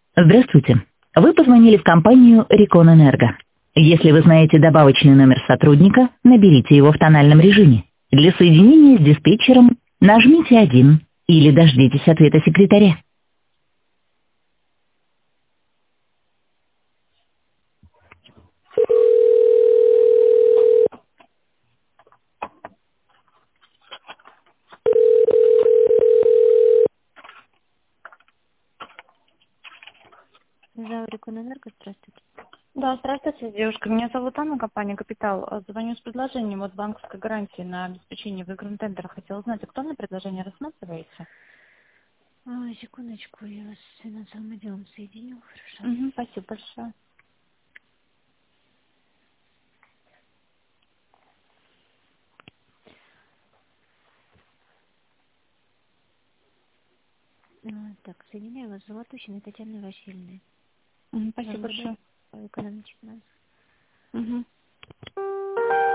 Здравствуйте. Вы позвонили в компанию Рекон Энерго. Если вы знаете добавочный номер сотрудника, наберите его в тональном режиме. Для соединения с диспетчером нажмите 1 или дождитесь ответа секретаря. За Реконэнерго, здравствуйте. Да, здравствуйте, девушка. Меня зовут Анна, компания «Капитал». Звоню с предложением от банковской гарантии на обеспечение выигранного тендера. Хотела знать, актуальное предложение рассматриваете? Секундочку, я вас с финансовым отделом соединю, хорошо? Угу, спасибо большое. Так, соединяю вас с Золотухиной Татьяной Васильевной. Угу, Вам спасибо удобно? большое. Экономический финанс. Угу.